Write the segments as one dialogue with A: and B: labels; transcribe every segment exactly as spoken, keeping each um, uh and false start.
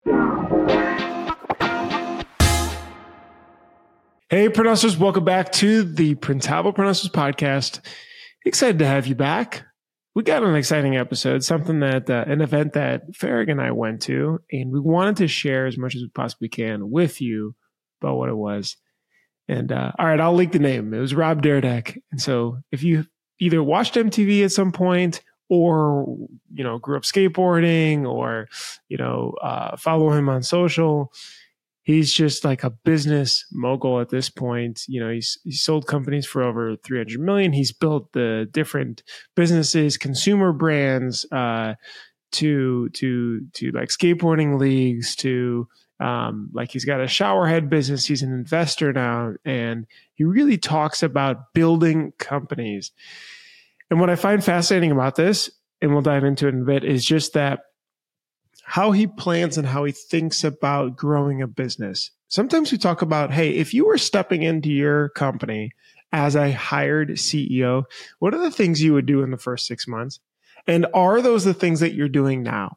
A: Hey, Printusters, welcome back to the Printavo Printusters podcast. Excited to have you back. We got an exciting episode, something that, uh, an event that Farag and I went to, and we wanted to share as much as we possibly can with you about what it was. And, uh, all right, I'll leak the name. It was Rob Dyrdek. And so if you either watched M T V at some point or, you know, grew up skateboarding or, you know, uh, follow him on social, he's just like a business mogul at this point. You know, he's he's sold companies for over three hundred million. He's built the different businesses, consumer brands, uh, to to to like skateboarding leagues, to um, like he's got a showerhead business. He's an investor now, and he really talks about building companies. And what I find fascinating about this, and we'll dive into it in a bit, is just that how he plans and how he thinks about growing a business. Sometimes we talk about, hey, if you were stepping into your company as a hired C E O, what are the things you would do in the first six months? And are those the things that you're doing now?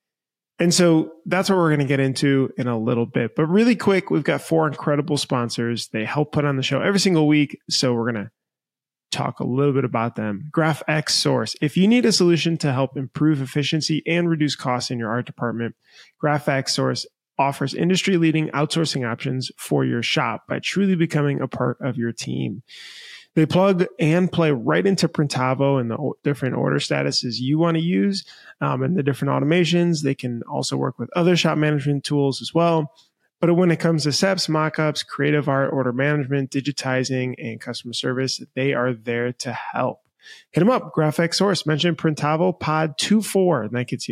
A: And so that's what we're going to get into in a little bit. But really quick, we've got four incredible sponsors. They help put on the show every single week. So we're going to talk a little bit about them. GraphX Source. If you need a solution to help improve efficiency and reduce costs in your art department, GraphX Source offers industry-leading outsourcing options for your shop by truly becoming a part of your team. They plug and play right into Printavo and the different order statuses you want to use um, and the different automations. They can also work with other shop management tools as well. But when it comes to S E Ps, mockups, creative art, order management, digitizing, and customer service, they are there to help. Hit them up, GraphX Source. Mention Printavo Pod twenty-four, and that gets you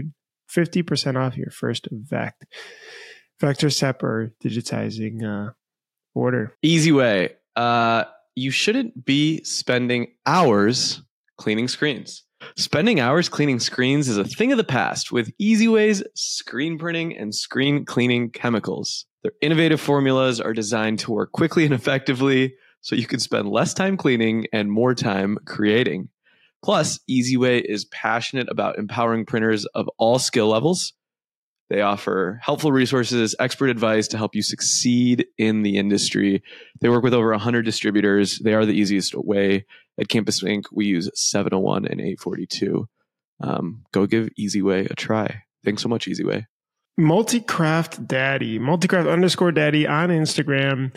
A: fifty percent off your first Vect. Vector S E P or digitizing uh, order.
B: Easy way. Uh, you shouldn't be spending hours cleaning screens. Spending hours cleaning screens is a thing of the past with EasyWay's screen printing and screen cleaning chemicals. Their innovative formulas are designed to work quickly and effectively so you can spend less time cleaning and more time creating. Plus, EasyWay is passionate about empowering printers of all skill levels. They offer helpful resources, expert advice to help you succeed in the industry. They work with over one hundred distributors. They are the easiest way. At Campus Ink, we use seven oh one and eight forty-two. Um, go give EasyWay a try. Thanks so much, EasyWay.
A: Multicraft Daddy, Multicraft underscore Daddy on Instagram.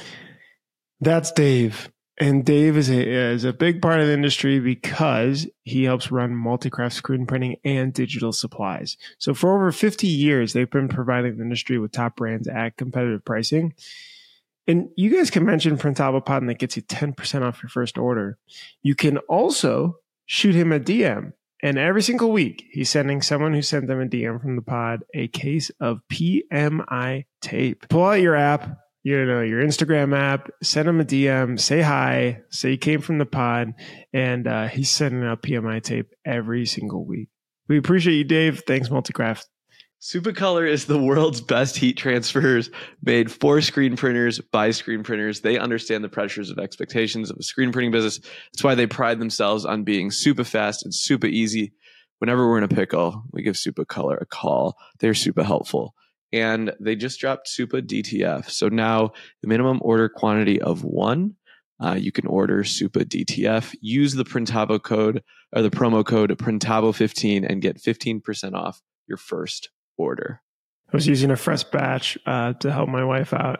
A: That's Dave. And Dave is a, is a big part of the industry because he helps run Multicraft screen printing and digital supplies. So for over fifty years, they've been providing the industry with top brands at competitive pricing. And you guys can mention Printavo Pod and that gets you ten percent off your first order. You can also shoot him a D M. And every single week, he's sending someone who sent them a D M from the pod a case of P M I tape. Pull out your app, you know, your Instagram app, send him a D M, say hi, say you came from the pod, and uh, he's sending out P M I tape every single week. We appreciate you, Dave. Thanks, Multicraft.
B: Supacolor is the world's best heat transfers made for screen printers by screen printers. They understand the pressures of expectations of a screen printing business. That's why they pride themselves on being super fast and super easy. Whenever we're in a pickle, we give Supacolor a call. They're super helpful. And they just dropped Supa D T F. So now the minimum order quantity of one, uh, you can order Supa D T F. Use the Printavo code or the promo code Printavo fifteen and get fifteen percent off your first order.
A: I was using a fresh batch uh, to help my wife out.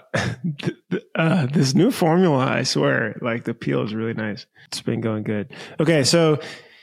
A: uh, this new formula, I swear, like the peel is really nice. It's been going good. Okay, so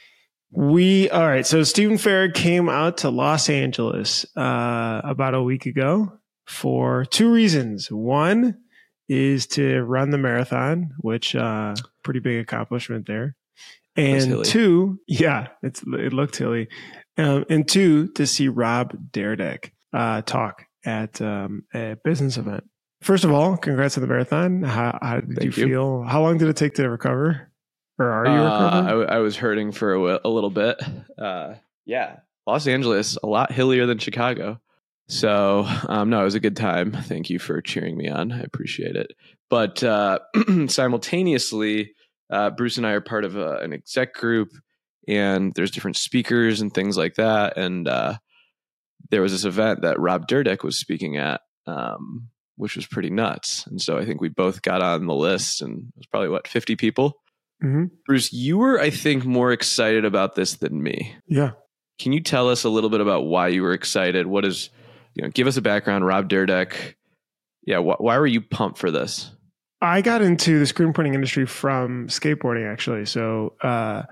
A: we, all right, so Stephen Farag came out to Los Angeles uh, about a week ago for two reasons. One is to run the marathon, which uh, pretty big accomplishment there. And two, yeah, it's it looked hilly. Um, and two, to see Rob Dyrdek uh, talk at um, a business event. First of all, congrats on the marathon. How, how did
B: Thank
A: you
B: you.
A: feel? How long did it take to recover? Or are you
B: uh,
A: recovering?
B: I, I was hurting for a, a little bit. Uh, yeah, Los Angeles, a lot hillier than Chicago. So, um, no, it was a good time. Thank you for cheering me on. I appreciate it. But uh, simultaneously, uh, Bruce and I are part of a, an exec group, and there's different speakers and things like that. And uh, there was this event that Rob Dyrdek was speaking at, um, which was pretty nuts. And so I think we both got on the list, and it was probably what, fifty people.
A: Mm-hmm.
B: Bruce, you were, I think, more excited about this than me.
A: Yeah.
B: Can you tell us a little bit about why you were excited? What is, you know, give us a background, Rob Dyrdek. Yeah. Wh- why were you pumped for this?
A: I got into the screen printing industry from skateboarding, actually. So, uh,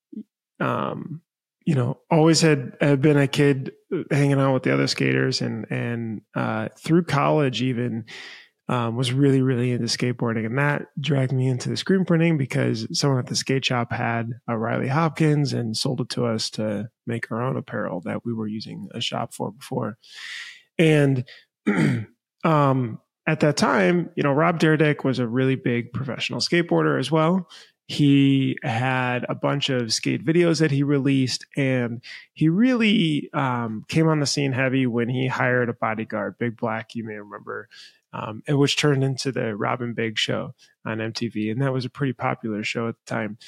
A: um, you know, always had, had been a kid hanging out with the other skaters, and, and, uh, through college even, um, was really, really into skateboarding, and that dragged me into the screen printing because someone at the skate shop had a Riley Hopkins and sold it to us to make our own apparel that we were using a shop for before. And, um, at that time, you know, Rob Dyrdek was a really big professional skateboarder as well. He had a bunch of skate videos that he released, and he really um, came on the scene heavy when he hired a bodyguard, Big Black, you may remember, um, and which turned into the Robin Big show on M T V. And that was a pretty popular show at the time.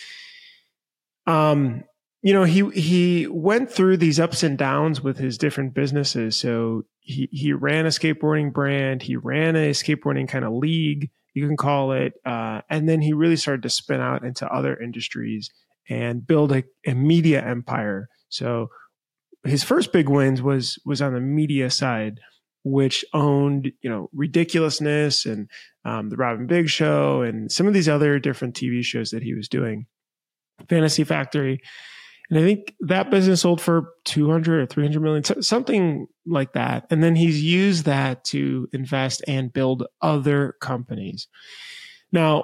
A: Um, you know, he he went through these ups and downs with his different businesses. So he he ran a skateboarding brand, he ran a skateboarding kind of league, you can call it, uh, and then he really started to spin out into other industries and build a, a media empire. So his first big wins was was on the media side, which owned, you know, Ridiculousness and um, the Robin Big Show and some of these other different T V shows that he was doing, Fantasy Factory. And I think that business sold for two hundred or three hundred million, something like that. And then he's used that to invest and build other companies. Now,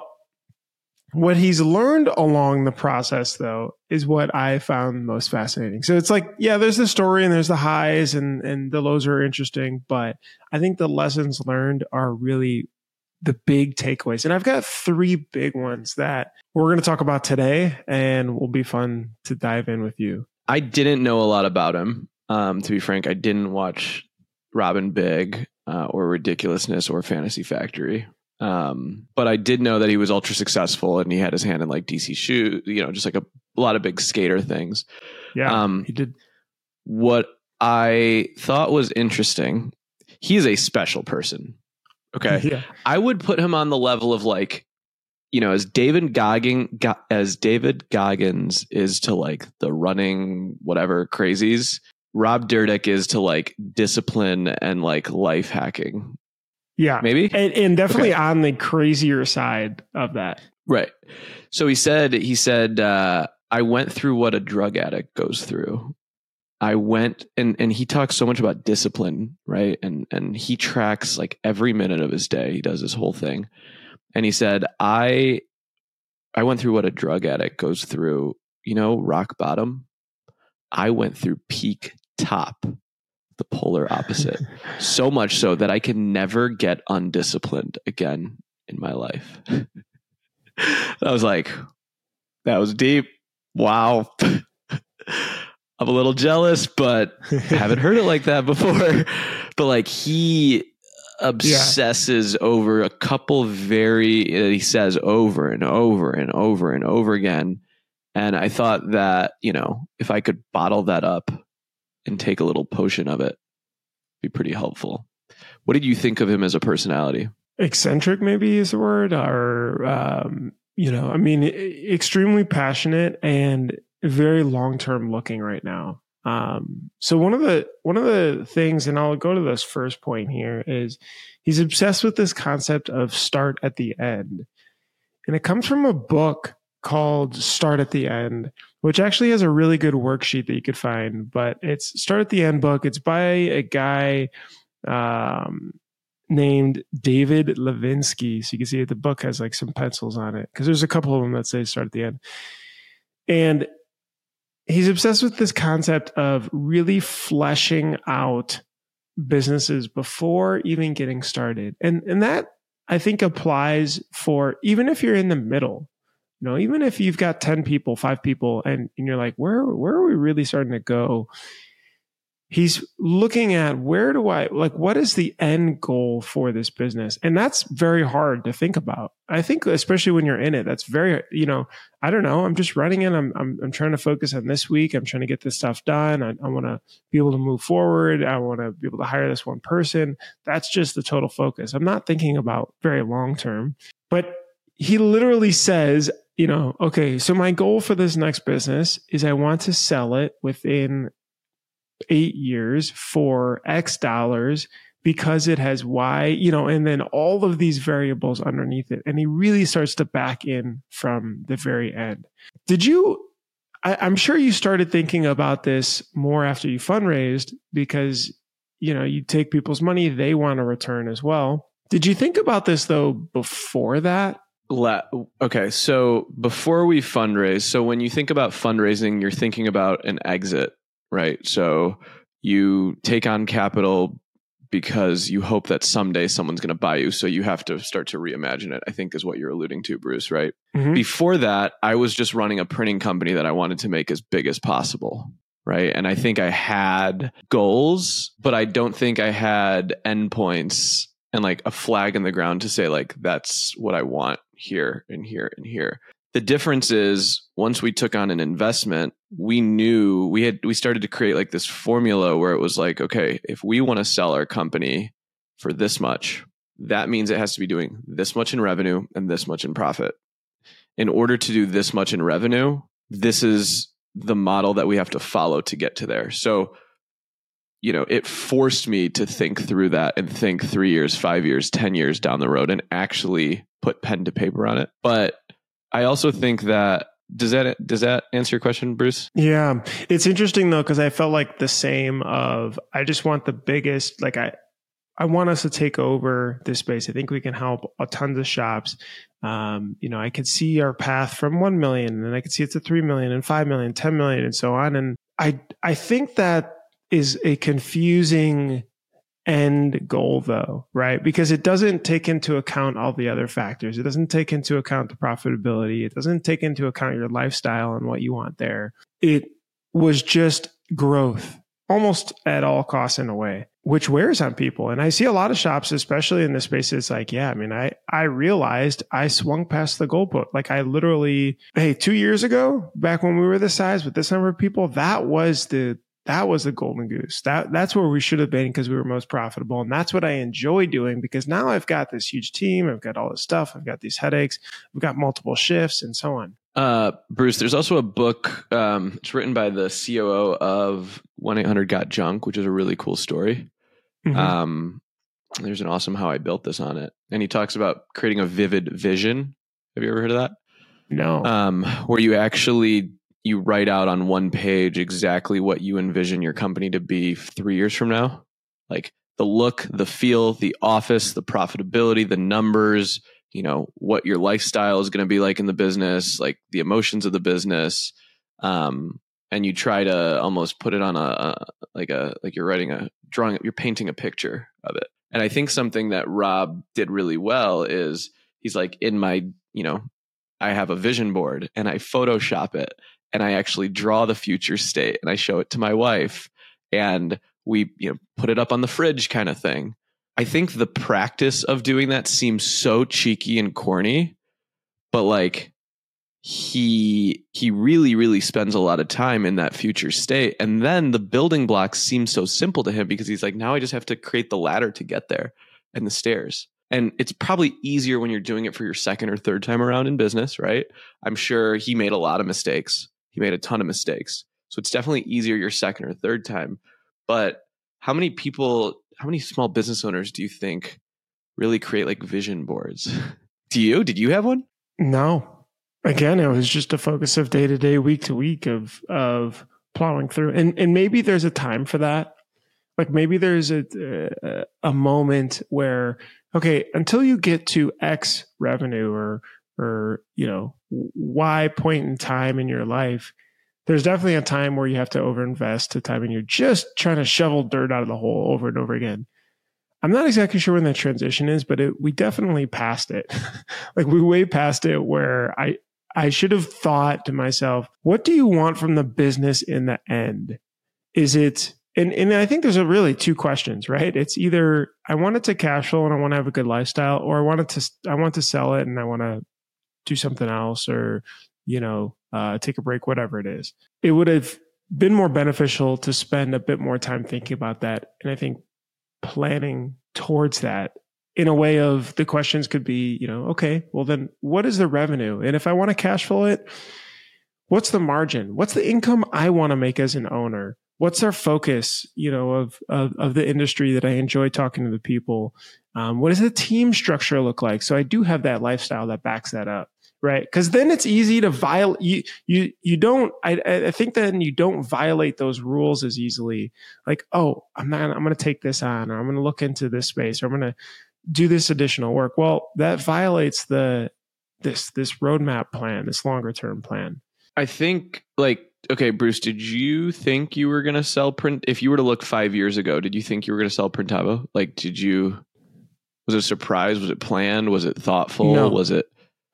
A: what he's learned along the process, though, is what I found most fascinating. So it's like, yeah, there's the story and there's the highs and, and the lows are interesting, but I think the lessons learned are really the big takeaways. And I've got three big ones that we're going to talk about today, and will be fun to dive in with you.
B: I didn't know a lot about him. Um, to be frank, I didn't watch Robin Big uh, or Ridiculousness or Fantasy Factory. Um, but I did know that he was ultra successful and he had his hand in like D C shoe, you know, just like a, a lot of big skater things.
A: Yeah,
B: um,
A: he did.
B: What I thought was interesting, he is a special person. Okay.
A: Yeah.
B: I would put him on the level of like, you know, as David Goggins, as David Goggins is to like the running, whatever crazies, Rob Dyrdek is to like discipline and like life hacking.
A: Yeah.
B: Maybe.
A: And, and definitely
B: Okay.
A: on the crazier side of that.
B: Right. So he said, he said, uh, I went through what a drug addict goes through. I went and, and he talks so much about discipline, right? And, and he tracks like every minute of his day. He does this whole thing. And he said, I, I went through what a drug addict goes through, you know, rock bottom. I went through peak top, the polar opposite. So much so that I can never get undisciplined again in my life. I was like, that was deep. Wow. I'm a little jealous, but haven't heard it like that before. But like he obsesses yeah. over a couple very, he says over and over and over and over again. And I thought that, you know, if I could bottle that up and take a little potion of it, it'd be pretty helpful. What did you think of him as a personality?
A: Eccentric, maybe is the word, or, um, you know, I mean, extremely passionate and very long-term looking right now. Um, so one of the, one of the things, and I'll go to this first point here, is he's obsessed with this concept of start at the end. And it comes from a book called Start at the End, which actually has a really good worksheet that you could find, but it's Start at the End book. It's by a guy, um, named David Levinsky. So you can see the book has like some pencils on it, because there's a couple of them that say Start at the End. And he's obsessed with this concept of really fleshing out businesses before even getting started. And, and that I think applies for even if you're in the middle, you know, even if you've got ten people, five people, and, and you're like, where, where are we really starting to go? he's looking at where do I, like, what is the end goal for this business? And that's very hard to think about. I think, especially when you're in it, that's very, you know, I don't know. I'm just running it. I'm, I'm, I'm trying to focus on this week. I'm trying to get this stuff done. I, I want to be able to move forward. I want to be able to hire this one person. That's just the total focus. I'm not thinking about very long term, but he literally says, you know, okay, so my goal for this next business is I want to sell it within eight years for X dollars because it has Y, you know, and then all of these variables underneath it. And he really starts to back in from the very end. Did you, I, I'm sure you started thinking about this more after you fundraised because, you know, you take people's money, they want a return as well. Did you think about this though before that?
B: Okay, so before we fundraise, so when you think about fundraising, you're thinking about an exit, right? So you take on capital because you hope that someday someone's going to buy you. So you have to start to reimagine it, I think is what you're alluding to, Bruce, right? Mm-hmm. Before that, I was just running a printing company that I wanted to make as big as possible, right? And I think I had goals, but I don't think I had endpoints and like a flag in the ground to say like, that's what I want here and here and here. The difference is once we took on an investment, we knew we had, we started to create like this formula where it was like, okay, if we want to sell our company for this much, that means it has to be doing this much in revenue and this much in profit. In order to do this much in revenue, this is the model that we have to follow to get to there. So, you know, it forced me to think through that and think three years, five years, ten years down the road and actually put pen to paper on it. But I also think that, does that, does that answer your question, Bruce?
A: Yeah. It's interesting though, because I felt like the same of, I just want the biggest, like I, I want us to take over this space. I think we can help a tons of shops. Um, you know, I could see our path from one million and then I could see it to three million and five million, ten million and so on. And I, I think that is a confusing end goal though, right? Because it doesn't take into account all the other factors. It doesn't take into account the profitability. It doesn't take into account your lifestyle and what you want there. It was just growth almost at all costs in a way, which wears on people. And I see a lot of shops, especially in this space, it's like, yeah, I mean, I, I realized I swung past the goalpost. Like I literally, hey, two years ago, back when we were this size with this number of people, that was the That was the golden goose. That that's where we should have been because we were most profitable. And that's what I enjoy doing because now I've got this huge team. I've got all this stuff. I've got these headaches. I've got multiple shifts and so on.
B: Uh, Bruce, there's also a book. Um, it's written by the C O O of one eight hundred got junk, which is a really cool story. Mm-hmm. Um, there's an awesome How I Built This on it. And he talks about creating a vivid vision. Have you ever heard of that?
A: No.
B: Um, where you actually... you write out on one page exactly what you envision your company to be three years from now. Like the look, the feel, the office, the profitability, the numbers, you know, what your lifestyle is going to be like in the business, like the emotions of the business. Um, and you try to almost put it on a, a like a, like you're writing a drawing, you're painting a picture of it. And I think something that Rob did really well is he's like, in my, you know, I have a vision board and I Photoshop it. And I actually draw the future state and I show it to my wife and we, you know, put it up on the fridge kind of thing. I think the practice of doing that seems so cheeky and corny, but like he, he really, really spends a lot of time in that future state. And then the building blocks seem so simple to him because he's like, now I just have to create the ladder to get there and the stairs. And it's probably easier when you're doing it for your second or third time around in business, right? I'm sure he made a lot of mistakes. He made a ton of mistakes. So it's definitely easier your second or third time. But how many people, how many small business owners do you think really create like vision boards? Do you? Did you have one?
A: No. Again, it was just a focus of day to day, week to week of of plowing through. And and maybe there's a time for that. Like maybe there's a a, a moment where, okay, until you get to X revenue or or, you know, Y point in time in your life, there's definitely a time where you have to overinvest to time and you're just trying to shovel dirt out of the hole over and over again. I'm not exactly sure when that transition is, but it, we definitely passed it. Like we way past it where I, I should have thought to myself, what do you want from the business in the end? Is it and, and I think there's a really two questions, right? It's either I want it to cash flow and I want to have a good lifestyle, or I want it to, I want to sell it and I want to do something else, or, you know, uh, take a break, whatever it is. It would have been more beneficial to spend a bit more time thinking about that. And I think planning towards that in a way of the questions could be, you know, okay, well then what is the revenue? And if I want to cash flow it, what's the margin? What's the income I want to make as an owner? What's our focus, you know, of, of, of the industry that I enjoy talking to the people? Um, what does the team structure look like? So I do have that lifestyle that backs that up. Right. Because then it's easy to violate. You, you, you don't, I, I think then you don't violate those rules as easily. Like, oh, I'm not, I'm going to take this on, or I'm going to look into this space, or I'm going to do this additional work. Well, that violates the, this, this roadmap plan, this longer term plan.
B: I think like, okay, Bruce, did you think you were going to sell print? If you were to look five years ago, did you think you were going to sell Printavo? Like, did you, was it a surprise? Was it planned? Was it thoughtful?
A: No.
B: Was it?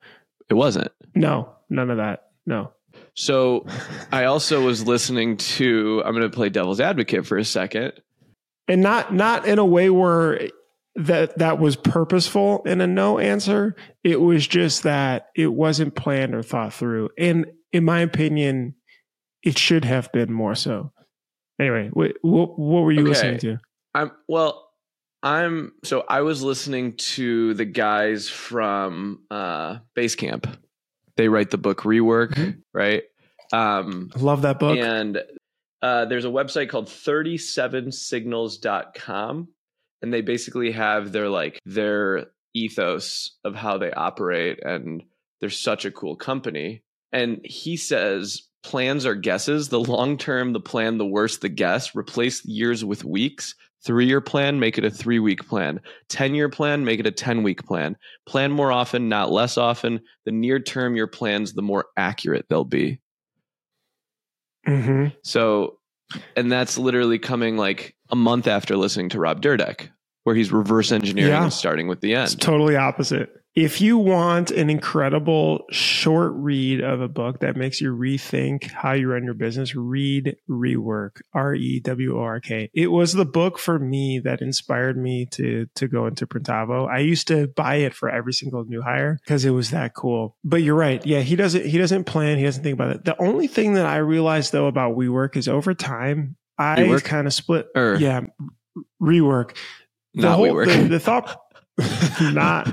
B: It wasn't.
A: No, none of that. No.
B: So I also was listening to, I'm going to play devil's advocate for a second.
A: And not, not in a way where that, that was purposeful in a no answer. It was just that it wasn't planned or thought through. And in my opinion, it should have been more so. Anyway, what, what, what were you
B: okay.
A: listening to?
B: I'm well, I'm so I was listening to the guys from uh, Basecamp. They write the book Rework, mm-hmm. right? Um,
A: Love that book.
B: And uh, there's a website called thirty-seven signals dot com, and they basically have their like their ethos of how they operate, and they're such a cool company. And he says plans are guesses. The long term, the plan, the worse the guess. Replace years with weeks. Three-year plan, make it a three-week plan. ten-year plan, make it a ten-week plan. Plan more often, not less often. The near term your plans, the more accurate they'll be.
A: Mm-hmm.
B: So, and that's literally coming like a month after listening to Rob Dyrdek, where he's reverse engineering
A: yeah.
B: and starting with the end.
A: It's totally opposite. If you want an incredible short read of a book that makes you rethink how you run your business, read Rework, R E W O R K. It was the book for me that inspired me to, to go into Printavo. I used to buy it for every single new hire because it was that cool. But you're right. Yeah, he doesn't, he doesn't plan. He doesn't think about it. The only thing that I realized though about WeWork is over time, I kind of split.
B: Or,
A: yeah, Rework. The
B: not
A: whole,
B: WeWork.
A: The, the thought... Not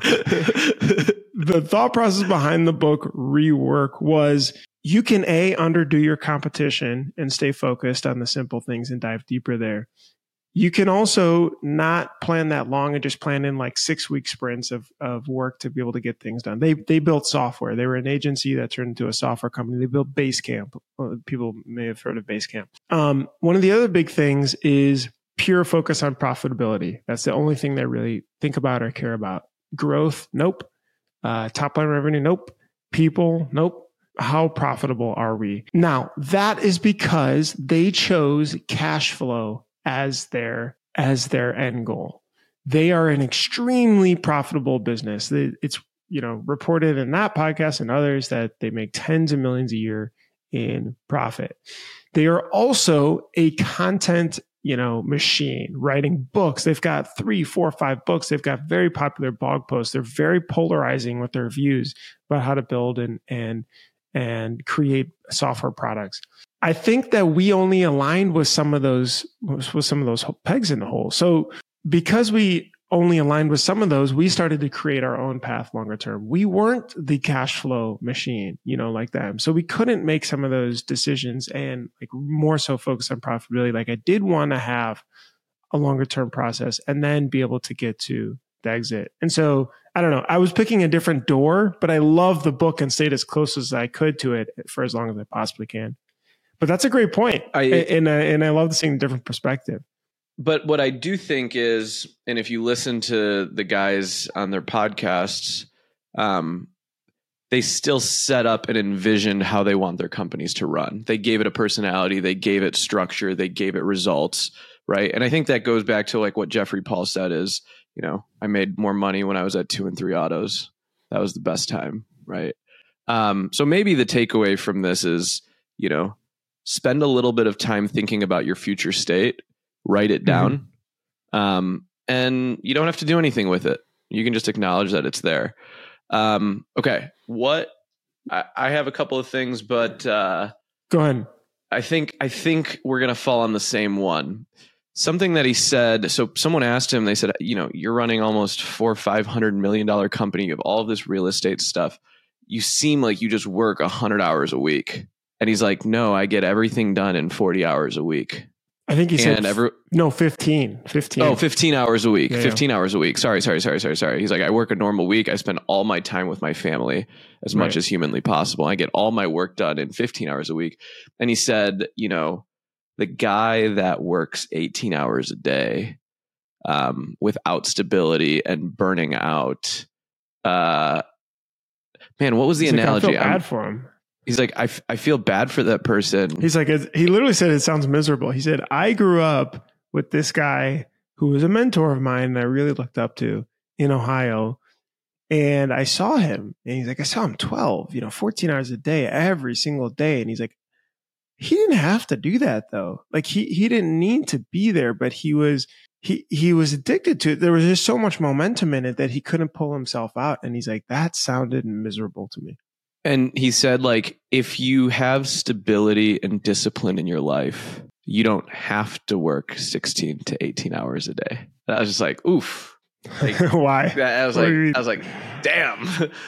A: the thought process behind the book Rework was you can a underdo your competition and stay focused on the simple things and dive deeper there. You can also not plan that long and just plan in like six week sprints of, of work to be able to get things done. They they built software. They were an agency that turned into a software company. They built Basecamp. People may have heard of Basecamp. Um, one of the other big things is pure focus on profitability. That's the only thing they really think about or care about. Growth, nope. Uh, top line revenue, nope. People, nope. How profitable are we? Now, that is because they chose cash flow as their as their end goal. They are an extremely profitable business. It's, you know, reported in that podcast and others that they make tens of millions a year in profit. They are also a content you know, machine, writing books. They've got three, four, five books. They've got very popular blog posts. They're very polarizing with their views about how to build and and and create software products. I think that we only aligned with some of those with some of those pegs in the hole. So because we only aligned with some of those, we started to create our own path longer term. We weren't the cash flow machine, you know, like them. So we couldn't make some of those decisions and like more so focus on profitability. Like I did want to have a longer term process and then be able to get to the exit. And so I don't know, I was picking a different door, but I love the book and stayed as close as I could to it for as long as I possibly can. But that's a great point. I, and, uh, and I love seeing a different perspective.
B: But what I do think is, and if you listen to the guys on their podcasts, um, they still set up and envisioned how they want their companies to run. They gave it a personality, they gave it structure, they gave it results, right? And I think that goes back to like what Jeffrey Paul said is, you know, I made more money when I was at two and three autos. That was the best time, right? Um, so maybe the takeaway from this is, you know, spend a little bit of time thinking about your future state. write it down. Mm-hmm. Um, and you don't have to do anything with it. You can just acknowledge that it's there. Um, okay. What I, I have a couple of things, but uh,
A: go ahead.
B: I think, I think we're going to fall on the same one. Something that he said. So someone asked him, they said, you know, you're running almost four or five hundred million dollar company. You have all of this real estate stuff. You seem like you just work a hundred hours a week. And he's like, no, I get everything done in forty hours a week.
A: I think he
B: and
A: said,
B: every,
A: no, fifteen, fifteen.
B: Oh, fifteen hours a week,
A: yeah,
B: fifteen
A: yeah.
B: hours a week. Sorry, sorry, sorry, sorry, sorry. He's like, I work a normal week. I spend all my time with my family as much
A: right.
B: as humanly possible. I get all my work done in fifteen hours a week. And he said, you know, the guy that works eighteen hours a day um, without stability and burning out, uh, man, what was the
A: He's
B: analogy?
A: Like, I feel bad
B: I'm,
A: for him.
B: He's like, I, f- I feel bad for that person.
A: He's like, he literally said, it sounds miserable. He said, I grew up with this guy who was a mentor of mine that I really looked up to in Ohio. And I saw him and he's like, I saw him twelve, you know, fourteen hours a day, every single day. And he's like, he didn't have to do that though. Like he, he didn't need to be there, but he was, he, he was addicted to it. There was just so much momentum in it that he couldn't pull himself out. And he's like, that sounded miserable to me.
B: And he said, like, if you have stability and discipline in your life, you don't have to work sixteen to eighteen hours a day. And I was just like, oof. Like,
A: why?
B: I was like, I was like, damn.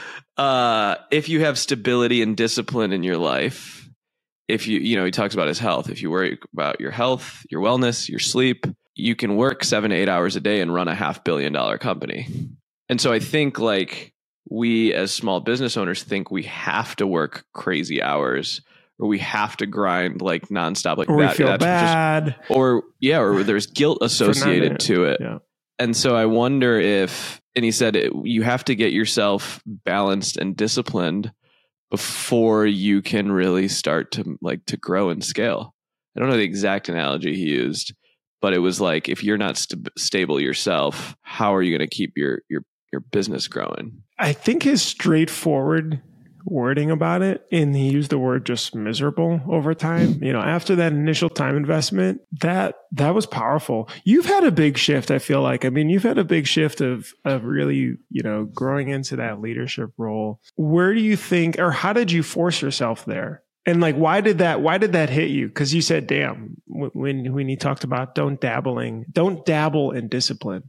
B: Uh, if you have stability and discipline in your life, if you, you know, he talks about his health. If you worry about your health, your wellness, your sleep, you can work seven to eight hours a day and run a half billion dollar company. And so I think like, we as small business owners think we have to work crazy hours or we have to grind like nonstop like
A: or
B: that.
A: We feel
B: That's
A: bad.
B: Just, or yeah, or there's guilt associated to it.
A: Yeah.
B: And so I wonder if, and he said, it, you have to get yourself balanced and disciplined before you can really start to like to grow and scale. I don't know the exact analogy he used, but it was like, if you're not st- stable yourself, how are you going to keep your, your, your business growing?
A: I think his straightforward wording about it, and he used the word just miserable over time. You know, after that initial time investment, that that was powerful. You've had a big shift, I feel like. I mean, you've had a big shift of of really, you know, growing into that leadership role. Where do you think, or how did you force yourself there? And like, why did that, why did that hit you? Because you said, damn, when when he talked about don't dabbling, don't dabble in discipline.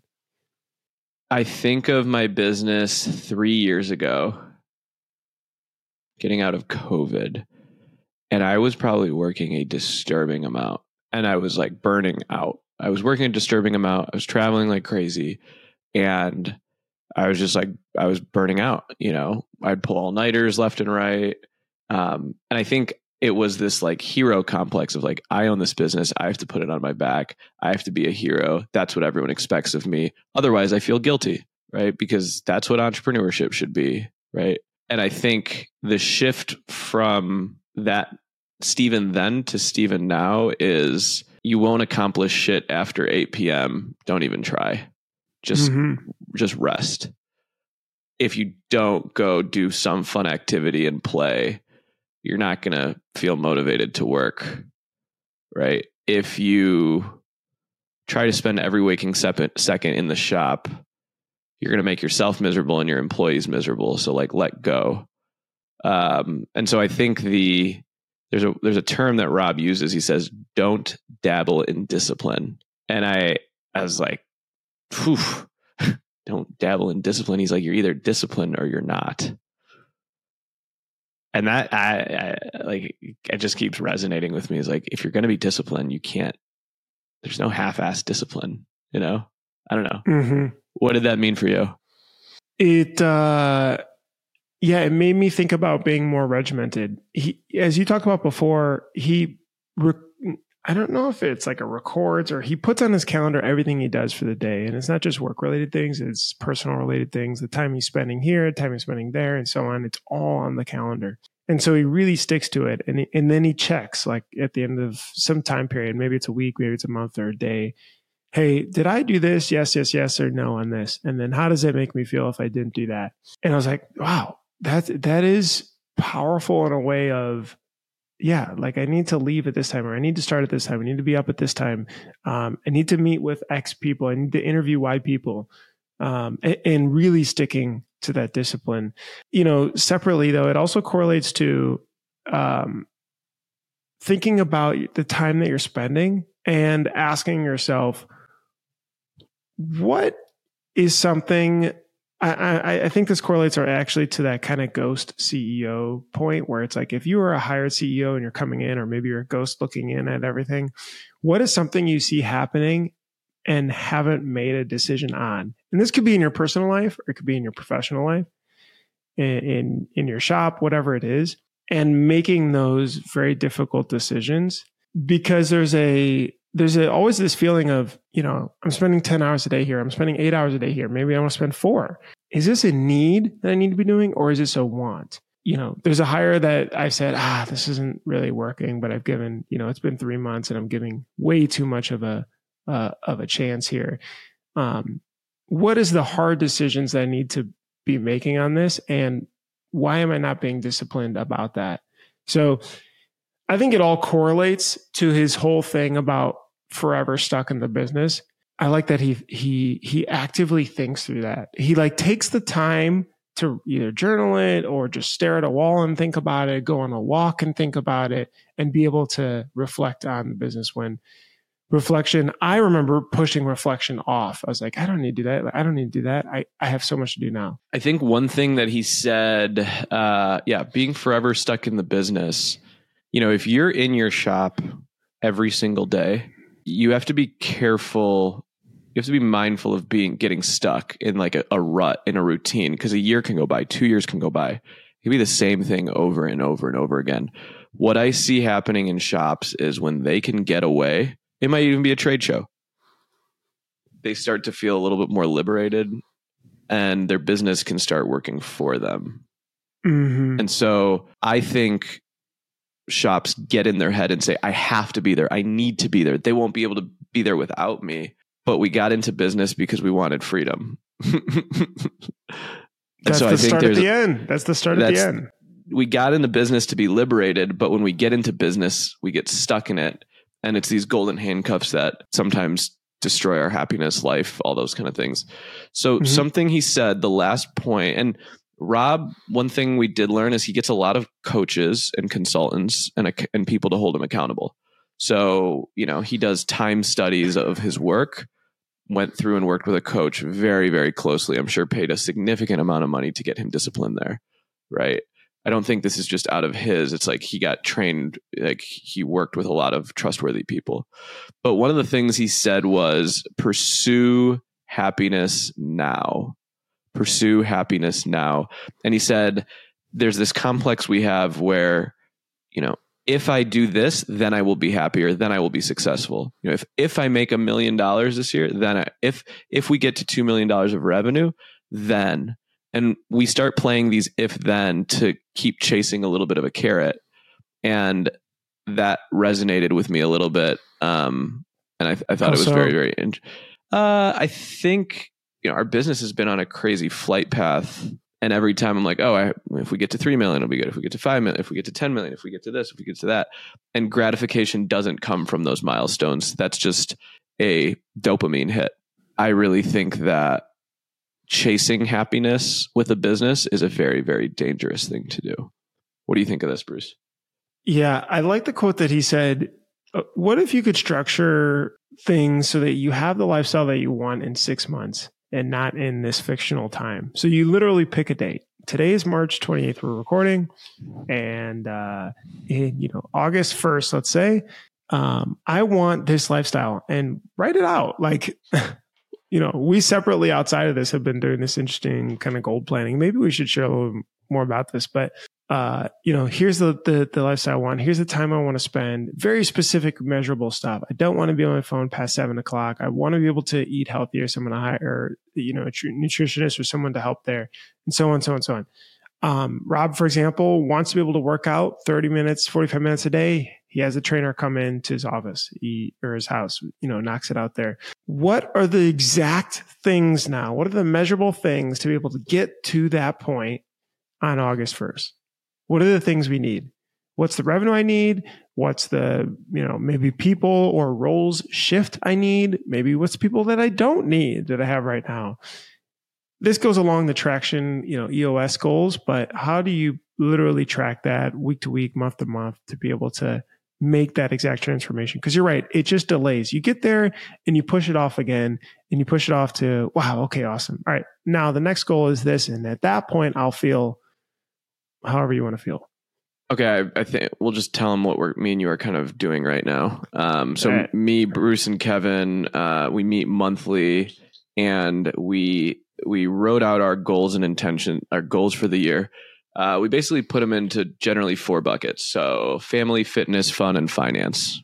B: I think of my business three years ago, getting out of COVID, and I was probably working a disturbing amount, and I was like burning out. I was working a disturbing amount. I was traveling like crazy, and I was just like, I was burning out. You know, I'd pull all-nighters left and right. Um, and I think it was this like hero complex of like, I own this business. I have to put it on my back. I have to be a hero. That's what everyone expects of me. Otherwise I feel guilty, right? Because that's what entrepreneurship should be. Right. And I think the shift from that Stephen then to Stephen now is you won't accomplish shit after eight p.m. Don't even try. Just, mm-hmm. just rest. If you don't go do some fun activity and play, you're not going to feel motivated to work, right? If you try to spend every waking second in the shop, you're going to make yourself miserable and your employees miserable. So like, let go. Um, and so I think the, there's a, there's a term that Rob uses. He says, don't dabble in discipline. And I, I was like, phew, don't dabble in discipline. He's like, you're either disciplined or you're not. And that I, I like, it just keeps resonating with me. Is like, if you're going to be disciplined, you can't, there's no half-assed discipline, you know? I don't know.
A: Mm-hmm.
B: What did that mean for you?
A: It, uh, yeah, it made me think about being more regimented. He, as you talked about before, he, rec- I don't know if it's like a records or he puts on his calendar everything he does for the day. And it's not just work related things, it's personal related things, the time he's spending here, the time he's spending there, and so on. It's all on the calendar. And so he really sticks to it. And, he, and then he checks like at the end of some time period, maybe it's a week, maybe it's a month or a day. Hey, did I do this? Yes, yes, yes, or no on this. And then how does it make me feel if I didn't do that? And I was like, wow, that that is powerful in a way of, yeah, like I need to leave at this time, or I need to start at this time. I need to be up at this time. Um, I need to meet with X people. I need to interview Y people, um, and, and really sticking to that discipline. You know, separately though, it also correlates to um, thinking about the time that you're spending and asking yourself, what is something, I, I, I think this correlates or actually to that kind of ghost C E O point where it's like, if you are a hired C E O and you're coming in, or maybe you're a ghost looking in at everything, what is something you see happening and haven't made a decision on? And this could be in your personal life, or it could be in your professional life, in, in, in your shop, whatever it is, and making those very difficult decisions, because there's a, there's a, always this feeling of, you know, I'm spending ten hours a day here. I'm spending eight hours a day here. Maybe I want to spend four. Is this a need that I need to be doing, or is this a want? You know, there's a hire that I said, ah, this isn't really working, but I've given, you know, it's been three months and I'm giving way too much of a, uh, of a chance here. Um, what is the hard decisions that I need to be making on this? And why am I not being disciplined about that? So I think it all correlates to his whole thing about forever stuck in the business. I like that he he he actively thinks through that. He like takes the time to either journal it or just stare at a wall and think about it, go on a walk and think about it, and be able to reflect on the business. When reflection, I remember pushing reflection off. I was like, I don't need to do that. I don't need to do that. I, I have so much to do now.
B: I think one thing that he said, uh, yeah, being forever stuck in the business, you know, if you're in your shop every single day, you have to be careful. You have to be mindful of being getting stuck in like a, a rut, in a routine, because a year can go by, two years can go by. It can be the same thing over and over and over again. What I see happening in shops is when they can get away, it might even be a trade show, they start to feel a little bit more liberated and their business can start working for them. Mm-hmm. And so I think shops get in their head and say, I have to be there. I need to be there. They won't be able to be there without me. But we got into business because we wanted freedom.
A: That's
B: so
A: the
B: I think
A: start at the end. That's the start at the end.
B: We got into business to be liberated, but when we get into business, we get stuck in it. And it's these golden handcuffs that sometimes destroy our happiness, life, all those kind of things. So mm-hmm. something he said, the last point, and Rob, one thing we did learn is he gets a lot of coaches and consultants and, and people to hold him accountable. So, you know, he does time studies of his work, went through and worked with a coach very, very closely. I'm sure paid a significant amount of money to get him disciplined there. Right. I don't think this is just out of his. It's like he got trained, like he worked with a lot of trustworthy people. But one of the things he said was pursue happiness now. Pursue happiness now. And he said, there's this complex we have where, you know, if I do this, then I will be happier. Then I will be successful. You know, if, if I make a million dollars this year, then I, if, if we get to two million dollars of revenue, then, and we start playing these if then to keep chasing a little bit of a carrot. And that resonated with me a little bit. Um, and I, I thought also, it was very, very, uh, I think, you know, our business has been on a crazy flight path. And every time I'm like, oh, I, if we get to three million, it'll be good. If we get to five million, if we get to ten million, if we get to this, if we get to that. And gratification doesn't come from those milestones. That's just a dopamine hit. I really think that chasing happiness with a business is a very, very dangerous thing to do. What do you think of this, Bruce?
A: Yeah, I like the quote that he said, what if you could structure things so that you have the lifestyle that you want in six months? And not in this fictional time. So you literally pick a date. Today is March twenty-eighth, we're recording. And uh, in, you know, August first, let's say, um, I want this lifestyle, and write it out. Like, you know, we separately outside of this have been doing this interesting kind of goal planning. Maybe we should share a little more about this, but uh, you know, here's the, the, the lifestyle I want. Here's the time I want to spend. Very specific, measurable stuff. I don't want to be on my phone past seven o'clock. I want to be able to eat healthier. So I'm going to hire, you know, a nutritionist or someone to help there, and so on, so on, so on. Um, Rob, for example, wants to be able to work out thirty minutes, forty-five minutes a day. He has a trainer come into his office he, or his house, you know, knocks it out there. What are the exact things now? What are the measurable things to be able to get to that point on August first? What are the things we need? what's the revenue I need? What's the, you know, maybe people or roles shift I need? Maybe what's people that I don't need that I have right now? This goes along the traction, you know, E O S goals, but how do you literally track that week to week, month to month to be able to make that exact transformation? Because you're right, it just delays. You get there and you push it off again and you push it off to, wow, okay, awesome. All right, now the next goal is this. And at that point, I'll feel however you want to feel.
B: Okay, I, I think we'll just tell them what we're, me and you are kind of doing right now. Um, so right. me, Bruce, and Kevin, uh, we meet monthly, and we we wrote out our goals and intention, our goals for the year. Uh, we basically put them into generally four buckets: so family, fitness, fun, and finance.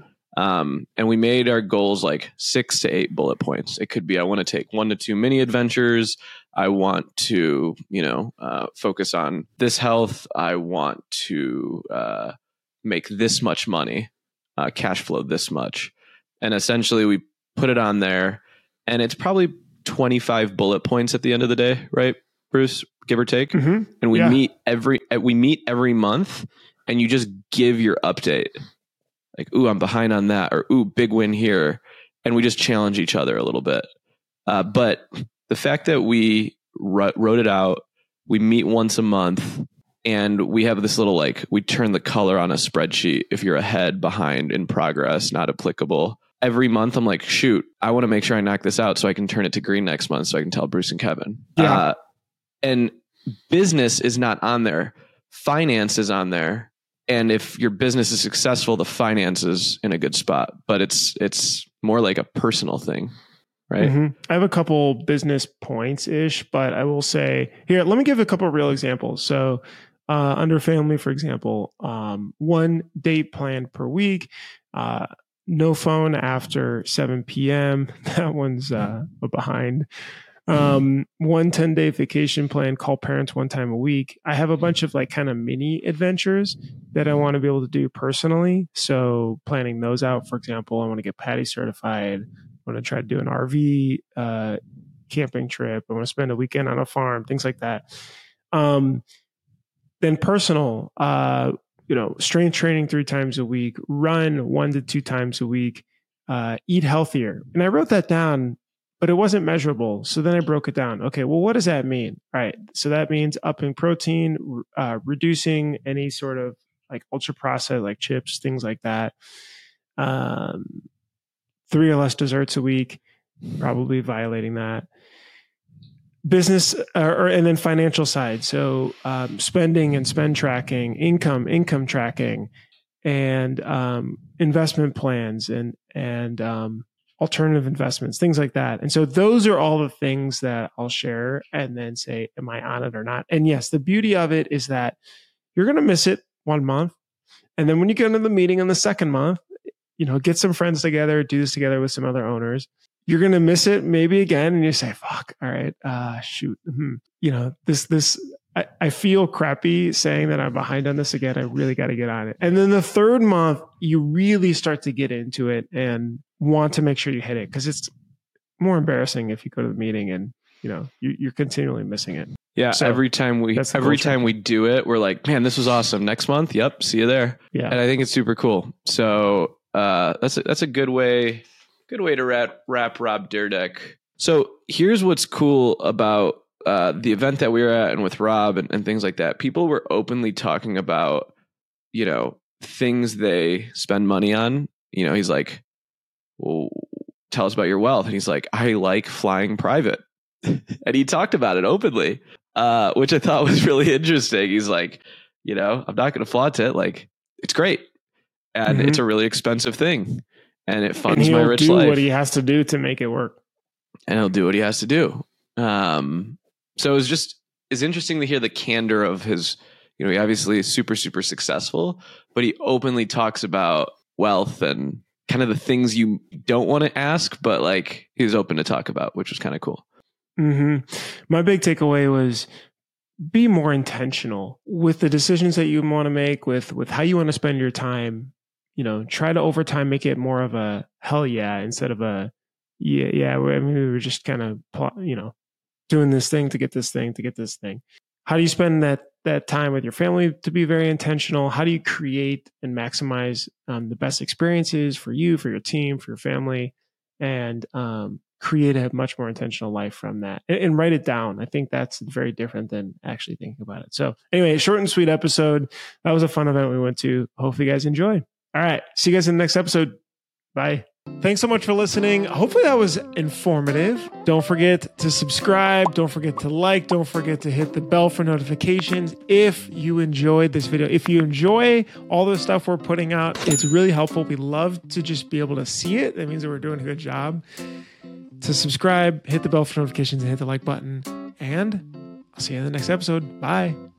B: Um, and we made our goals like six to eight bullet points. It could be, I want to take one to two mini adventures. I want to, you know, uh, focus on this health. I want to uh, make this much money, uh, cash flow this much. And essentially we put it on there, and it's probably twenty-five bullet points at the end of the day, right, Bruce, give or take?
A: Mm-hmm.
B: And we
A: yeah.
B: meet every, we meet every month, and you just give your update. Like, ooh, I'm behind on that, or ooh, big win here. And we just challenge each other a little bit. Uh, but the fact that we wrote, wrote it out, we meet once a month, and we have this little, like, we turn the color on a spreadsheet if you're ahead, behind, in progress, not applicable. Every month, I'm like, shoot, I want to make sure I knock this out so I can turn it to green next month so I can tell Bruce and Kevin.
A: Yeah.
B: Uh, and business is not on there. Finance is on there. And if your business is successful, the finance is in a good spot, but it's it's more like a personal thing, right?
A: Mm-hmm. I have a couple business points ish, but I will say here, let me give a couple of real examples. So uh, under family, for example, um, one date planned per week, uh, no phone after seven p.m. That one's uh, behind. Um, one ten day vacation plan, call parents one time a week. I have a bunch of like kind of mini adventures that I want to be able to do personally. So planning those out, for example, I want to get Patty certified. I want to try to do an R V, uh, camping trip. I want to spend a weekend on a farm, things like that. Um, then personal, uh, you know, strength training three times a week, run one to two times a week, uh, eat healthier. And I wrote that down, but it wasn't measurable. So then I broke it down. Okay, well, what does that mean? All right. So that means upping protein, uh, reducing any sort of like ultra processed, like chips, things like that. Um, three or less desserts a week, probably violating that. Business, or, or and then financial side. So um, spending and spend tracking, income, income tracking, and um, investment plans and and um, alternative investments, things like that. And so those are all the things that I'll share and then say, am I on it or not? And yes, the beauty of it is that you're going to miss it one month. And then when you get into the meeting in the second month, you know, get some friends together, do this together with some other owners. You're going to miss it maybe again. And you say, fuck, all right, uh, shoot. Mm-hmm. You know, this, this, I, I feel crappy saying that I'm behind on this again. I really got to get on it. And then the third month, you really start to get into it and want to make sure you hit it, because it's more embarrassing if you go to the meeting and, you know, you, you're continually missing it.
B: Yeah. So every time we, every time we do it, we're like, man, this was awesome. Next month. Yep. See you there.
A: Yeah.
B: And I think it's super cool. So, uh, that's a, that's a good way, good way to wrap, wrap Rob Dyrdek. So here's what's cool about, uh, the event that we were at and with Rob and, and things like that. People were openly talking about, you know, things they spend money on. You know, he's like, well, tell us about your wealth. And he's like, I like flying private. And he talked about it openly, uh, which I thought was really interesting. He's like, you know, I'm not going to flaunt it. Like, it's great. And mm-hmm. it's a really expensive thing. And it funds
A: and
B: my rich
A: life. He'll do
B: life.
A: what he has to do to make it work.
B: And he'll do what he has to do. Um, so it was just, it's interesting to hear the candor of his, you know, he obviously is super, super successful, but he openly talks about wealth and kind of the things you don't want to ask, but like he's open to talk about, which was kind of cool.
A: Mm-hmm. My big takeaway was be more intentional with the decisions that you want to make, with, with how you want to spend your time. You know, try to over time make it more of a hell yeah instead of a yeah, yeah. I mean, we were just kind of, you know, doing this thing to get this thing to get this thing. How do you spend that that time with your family to be very intentional? How do you create and maximize um, the best experiences for you, for your team, for your family, and um, create a much more intentional life from that, and, and write it down. I think that's very different than actually thinking about it. So anyway, short and sweet episode. That was a fun event we went to. Hopefully you guys enjoy. All right. See you guys in the next episode. Bye. Thanks so much for listening. Hopefully that was informative. Don't forget to subscribe. Don't forget to like. Don't forget to hit the bell for notifications if you enjoyed this video. If you enjoy all the stuff we're putting out, it's really helpful. We love to just be able to see it. That means that we're doing a good job. To subscribe, hit the bell for notifications, and hit the like button. And I'll see you in the next episode. Bye.